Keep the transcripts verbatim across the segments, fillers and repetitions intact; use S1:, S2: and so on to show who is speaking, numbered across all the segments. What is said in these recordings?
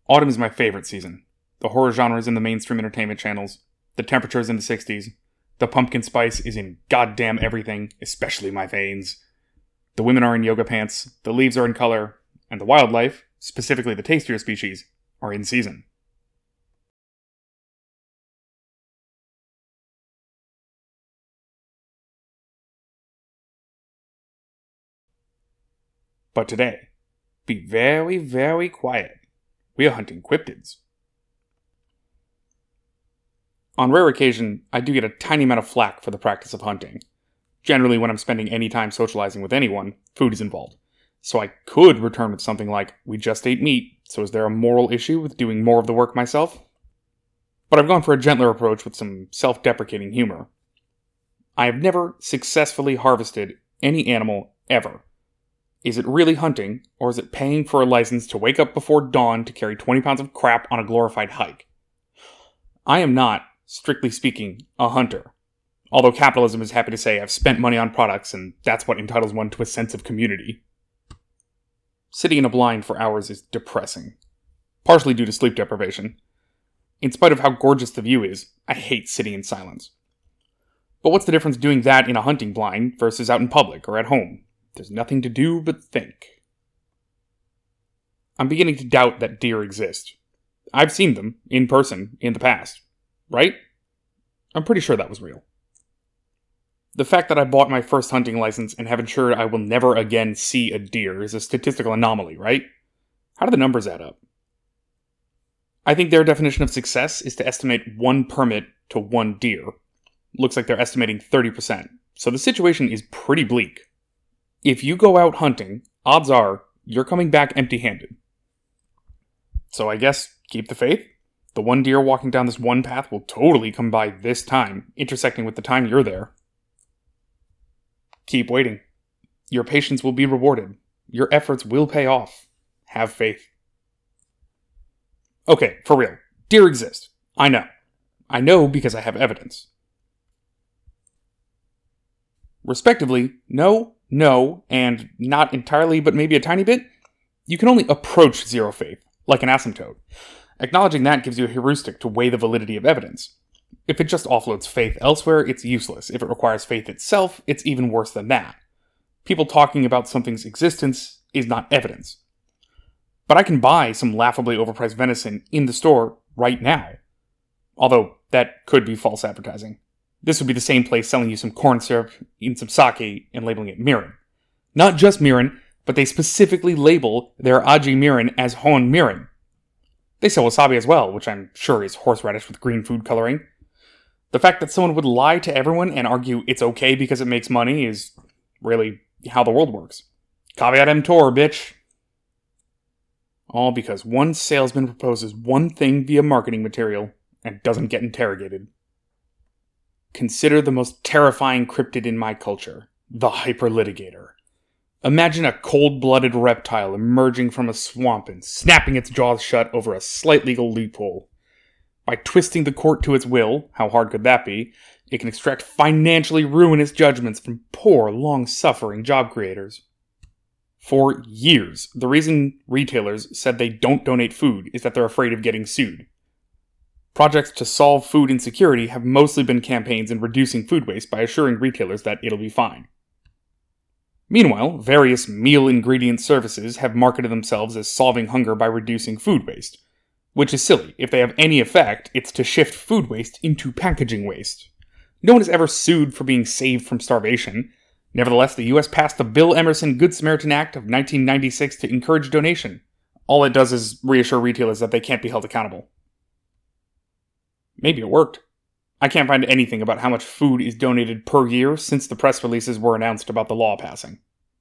S1: Autumn is my favorite season. The horror genre is in the mainstream entertainment channels. The temperature is in the sixties. The pumpkin spice is in goddamn everything, especially my veins. The women are in yoga pants, the leaves are in color, and the wildlife, specifically the tastier species, are in season. But today, be very, very quiet. We are hunting cryptids. On rare occasion, I do get a tiny amount of flack for the practice of hunting. Generally, when I'm spending any time socializing with anyone, food is involved. So I could return with something like, we just ate meat, so is there a moral issue with doing more of the work myself? But I've gone for a gentler approach with some self-deprecating humor. I have never successfully harvested any animal ever. Is it really hunting, or is it paying for a license to wake up before dawn to carry twenty pounds of crap on a glorified hike? I am not, strictly speaking, a hunter. Although capitalism is happy to say I've spent money on products, and that's what entitles one to a sense of community. Sitting in a blind for hours is depressing. Partially due to sleep deprivation. In spite of how gorgeous the view is, I hate sitting in silence. But what's the difference doing that in a hunting blind versus out in public or at home? There's nothing to do but think. I'm beginning to doubt that deer exist. I've seen them, in person, in the past. Right? I'm pretty sure that was real. The fact that I bought my first hunting license and have ensured I will never again see a deer is a statistical anomaly, right? How do the numbers add up? I think their definition of success is to estimate one permit to one deer. Looks like they're estimating thirty percent. So the situation is pretty bleak. If you go out hunting, odds are you're coming back empty-handed. So I guess keep the faith. The one deer walking down this one path will totally come by this time, intersecting with the time you're there. Keep waiting. Your patience will be rewarded. Your efforts will pay off. Have faith. Okay, for real. Deer exist. I know. I know because I have evidence. Respectively, no, no, and not entirely, but maybe a tiny bit, you can only approach zero faith, like an asymptote. Acknowledging that gives you a heuristic to weigh the validity of evidence. If it just offloads faith elsewhere, it's useless. If it requires faith itself, it's even worse than that. People talking about something's existence is not evidence. But I can buy some laughably overpriced venison in the store right now. Although, that could be false advertising. This would be the same place selling you some corn syrup in some sake and labeling it mirin. Not just mirin, but they specifically label their aji mirin as hon mirin. They sell wasabi as well, which I'm sure is horseradish with green food coloring. The fact that someone would lie to everyone and argue it's okay because it makes money is really how the world works. Caveat emptor, bitch. All because one salesman proposes one thing via marketing material and doesn't get interrogated. Consider the most terrifying cryptid in my culture, the hyperlitigator. Imagine a cold-blooded reptile emerging from a swamp and snapping its jaws shut over a slight legal loophole. By twisting the court to its will, how hard could that be, it can extract financially ruinous judgments from poor, long-suffering job creators. For years, the reason retailers said they don't donate food is that they're afraid of getting sued. Projects to solve food insecurity have mostly been campaigns in reducing food waste by assuring retailers that it'll be fine. Meanwhile, various meal ingredient services have marketed themselves as solving hunger by reducing food waste. Which is silly. If they have any effect, it's to shift food waste into packaging waste. No one is ever sued for being saved from starvation. Nevertheless, the U S passed the Bill Emerson Good Samaritan Act of nineteen ninety-six to encourage donation. All it does is reassure retailers that they can't be held accountable. Maybe it worked. I can't find anything about how much food is donated per year since the press releases were announced about the law passing.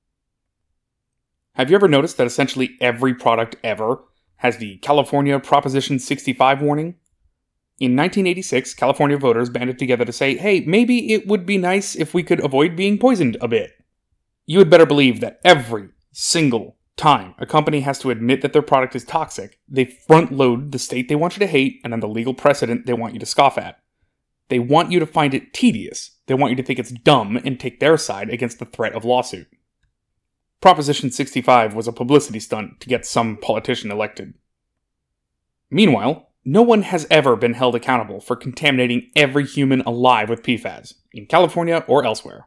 S1: Have you ever noticed that essentially every product ever has the California Proposition sixty-five warning? In nineteen eighty-six, California voters banded together to say, hey, maybe it would be nice if we could avoid being poisoned a bit. You had better believe that every single time a company has to admit that their product is toxic, they front-load the state they want you to hate and then the legal precedent they want you to scoff at. They want you to find it tedious. They want you to think it's dumb and take their side against the threat of lawsuit. Proposition sixty-five was a publicity stunt to get some politician elected. Meanwhile, no one has ever been held accountable for contaminating every human alive with P FAS, in California or elsewhere.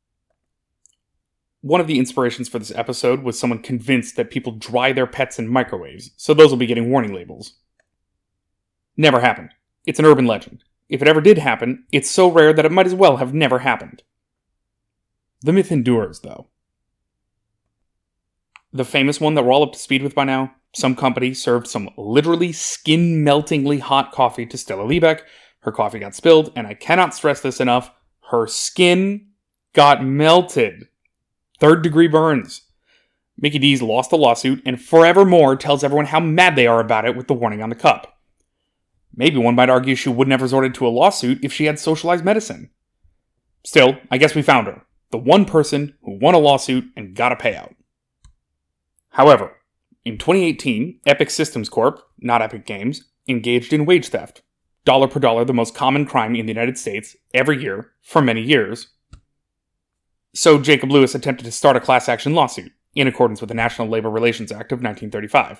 S1: One of the inspirations for this episode was someone convinced that people dry their pets in microwaves, so those will be getting warning labels. Never happened. It's an urban legend. If it ever did happen, it's so rare that it might as well have never happened. The myth endures, though. The famous one that we're all up to speed with by now, some company served some literally skin-meltingly hot coffee to Stella Liebeck. Her coffee got spilled, and I cannot stress this enough, her skin got melted. Third degree burns. Mickey D's lost the lawsuit and forevermore tells everyone how mad they are about it with the warning on the cup. Maybe one might argue she wouldn't have resorted to a lawsuit if she had socialized medicine. Still, I guess we found her. The one person who won a lawsuit and got a payout. However, in twenty eighteen, Epic Systems Corporation, not Epic Games, engaged in wage theft. Dollar per dollar, the most common crime in the United States every year for many years. So Jacob Lewis attempted to start a class action lawsuit, in accordance with the National Labor Relations Act of nineteen thirty-five.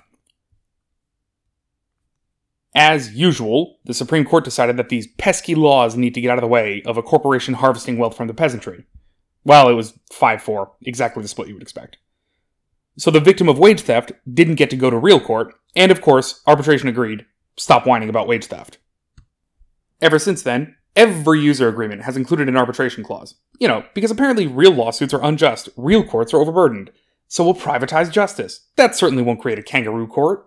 S1: As usual, the Supreme Court decided that these pesky laws need to get out of the way of a corporation harvesting wealth from the peasantry. Well, it was five four, exactly the split you would expect. So the victim of wage theft didn't get to go to real court, and of course, arbitration agreed, stop whining about wage theft. Ever since then, every user agreement has included an arbitration clause. You know, because apparently real lawsuits are unjust, real courts are overburdened. So we'll privatize justice. That certainly won't create a kangaroo court.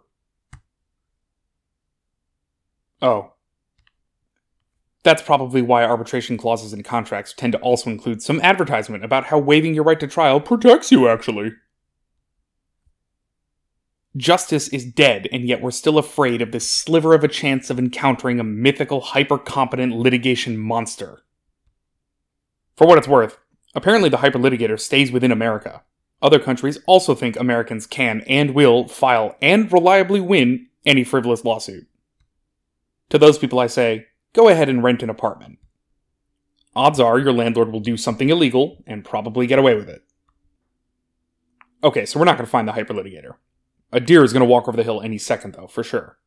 S1: Oh. That's probably why arbitration clauses in contracts tend to also include some advertisement about how waiving your right to trial protects you, actually. Justice is dead, and yet we're still afraid of this sliver of a chance of encountering a mythical, hyper-competent litigation monster. For what it's worth, apparently the hyper-litigator stays within America. Other countries also think Americans can and will file and reliably win any frivolous lawsuit. To those people I say, go ahead and rent an apartment. Odds are your landlord will do something illegal and probably get away with it. Okay, so we're not going to find the hyper-litigator. A deer is going to walk over the hill any second, though, for sure.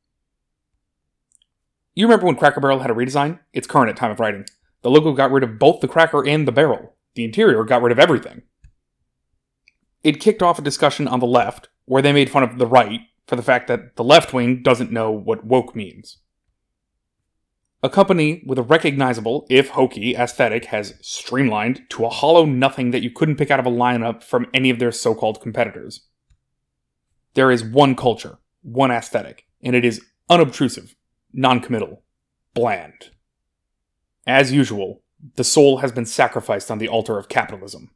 S1: You remember when Cracker Barrel had a redesign? It's current at time of writing. The logo got rid of both the cracker and the barrel. The interior got rid of everything. It kicked off a discussion on the left, where they made fun of the right for the fact that the left wing doesn't know what woke means. A company with a recognizable, if hokey, aesthetic has streamlined to a hollow nothing that you couldn't pick out of a lineup from any of their so-called competitors. There is one culture, one aesthetic, and it is unobtrusive, non-committal, bland. As usual, the soul has been sacrificed on the altar of capitalism.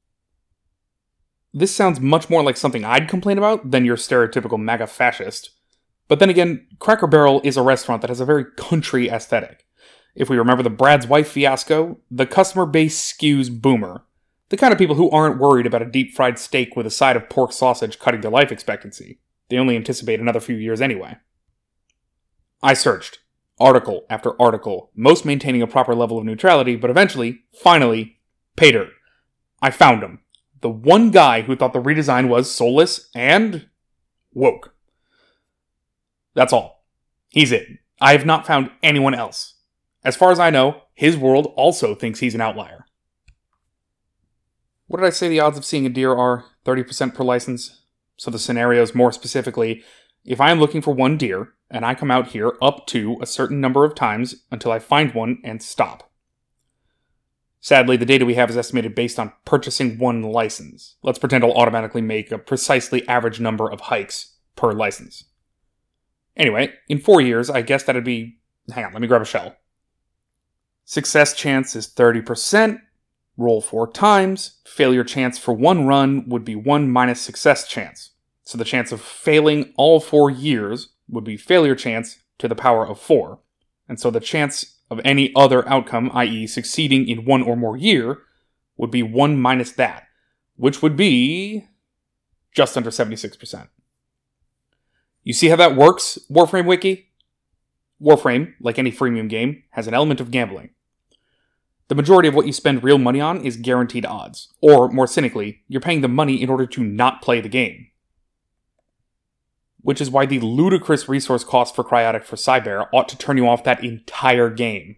S1: This sounds much more like something I'd complain about than your stereotypical MAGA fascist. But then again, Cracker Barrel is a restaurant that has a very country aesthetic. If we remember the Brad's Wife fiasco, the customer base skews boomer. The kind of people who aren't worried about a deep-fried steak with a side of pork sausage cutting their life expectancy. They only anticipate another few years anyway. I searched. Article after article, most maintaining a proper level of neutrality, but eventually, finally, pay dirt. I found him. The one guy who thought the redesign was soulless and woke. That's all. He's it. I have not found anyone else. As far as I know, his world also thinks he's an outlier. What did I say the odds of seeing a deer are? thirty percent per license? So the scenarios more specifically, if I am looking for one deer, and I come out here up to a certain number of times until I find one and stop. Sadly, the data we have is estimated based on purchasing one license. Let's pretend I'll automatically make a precisely average number of hikes per license. Anyway, in four years, I guess that'd be... Hang on, let me grab a shell. Success chance is thirty percent. Roll four times. Failure chance for one run would be one minus success chance. So the chance of failing all four years would be failure chance to the power of four. And so the chance of any other outcome, that is succeeding in one or more year, would be one minus that, which would be just under seventy-six percent. You see how that works, Warframe Wiki? Warframe, like any freemium game, has an element of gambling. The majority of what you spend real money on is guaranteed odds, or, more cynically, you're paying the money in order to not play the game. which is why the ludicrous resource cost for Cryotic for Cyber ought to turn you off that entire game.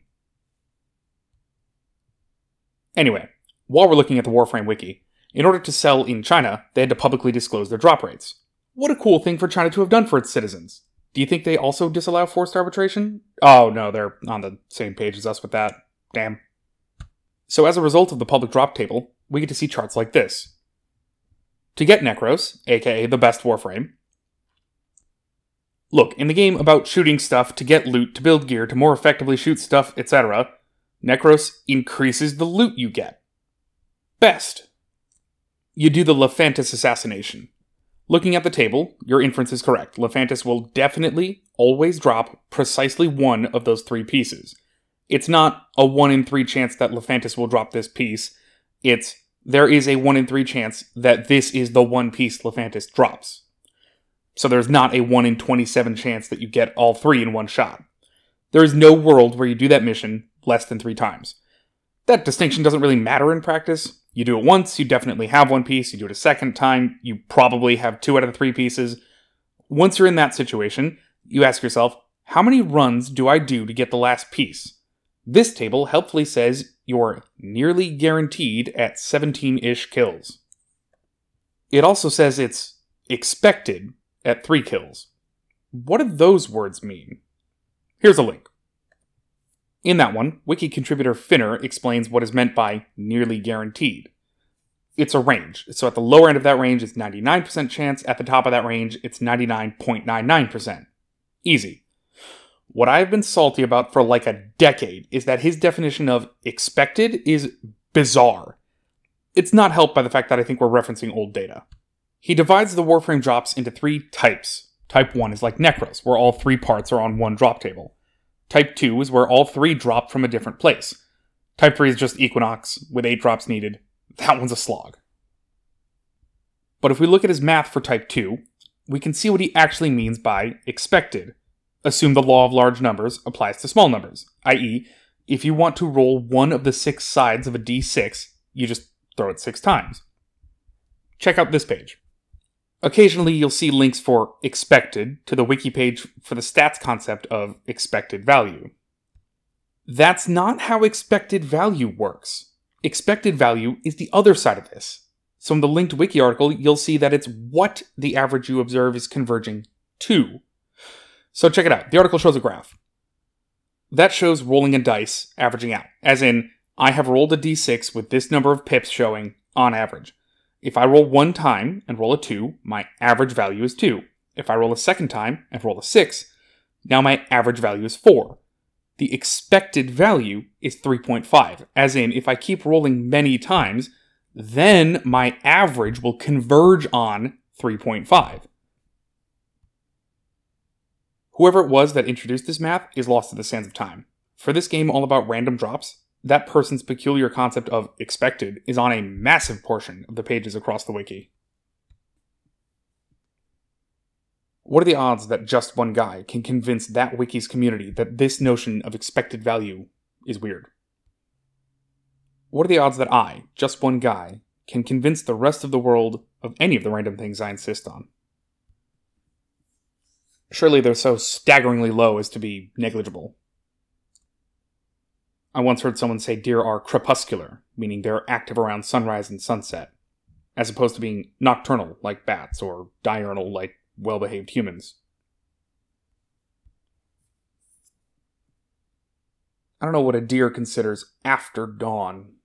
S1: Anyway, while we're looking at the Warframe wiki, in order to sell in China, they had to publicly disclose their drop rates. What a cool thing for China to have done for its citizens. Do you think they also disallow forced arbitration? Oh no, they're on the same page as us with that. Damn. So as a result of the public drop table, we get to see charts like this. To get Necros, aka the best Warframe. Look, in the game about shooting stuff, to get loot, to build gear, to more effectively shoot stuff, et cetera, Necros increases the loot you get. Best. You do the Lephantis assassination. Looking at the table, your inference is correct. Lephantis will definitely always drop precisely one of those three pieces. It's not a one in three chance that Lephantis will drop this piece. It's, there is a one in three chance that this is the one piece Lephantis drops. So there's not a one in twenty-seven chance that you get all three in one shot. There is no world where you do that mission less than three times. That distinction doesn't really matter in practice. You do it once, you definitely have one piece. You do it a second time, you probably have two out of the three pieces. Once you're in that situation, you ask yourself, how many runs do I do to get the last piece? This table helpfully says you're nearly guaranteed at seventeen-ish kills. It also says it's expected at three kills. What do those words mean? Here's a link. In that one, wiki contributor Finner explains what is meant by nearly guaranteed. It's a range, so at the lower end of that range it's ninety-nine percent chance, at the top of that range it's ninety-nine point nine nine percent. Easy. What I've been salty about for like a decade is that his definition of expected is bizarre. It's not helped by the fact that I think we're referencing old data. He divides the Warframe drops into three types. Type one is like Necros, where all three parts are on one drop table. Type two is where all three drop from a different place. Type three is just Equinox, with eight drops needed. That one's a slog. But if we look at his math for Type two, we can see what he actually means by expected. Assume the law of large numbers applies to small numbers, that is, if you want to roll one of the six sides of a d six, you just throw it six times. Check out this page. Occasionally you'll see links for expected to the wiki page for the stats concept of expected value. That's not how expected value works. Expected value is the other side of this. So in the linked wiki article, you'll see that it's what the average you observe is converging to. So check it out. The article shows a graph. That shows rolling a dice averaging out. As in, I have rolled a d six with this number of pips showing on average. If I roll one time and roll a two, my average value is two. If I roll a second time and roll a six, now my average value is four. The expected value is three point five. As in, if I keep rolling many times, then my average will converge on three point five. Whoever it was that introduced this math is lost to the sands of time. For this game all about random drops, that person's peculiar concept of expected is on a massive portion of the pages across the wiki. What are the odds that just one guy can convince that wiki's community that this notion of expected value is weird? What are the odds that I, just one guy, can convince the rest of the world of any of the random things I insist on? Surely they're so staggeringly low as to be negligible. I once heard someone say deer are crepuscular, meaning they're active around sunrise and sunset, as opposed to being nocturnal like bats or diurnal like well-behaved humans. I don't know what a deer considers after dawn.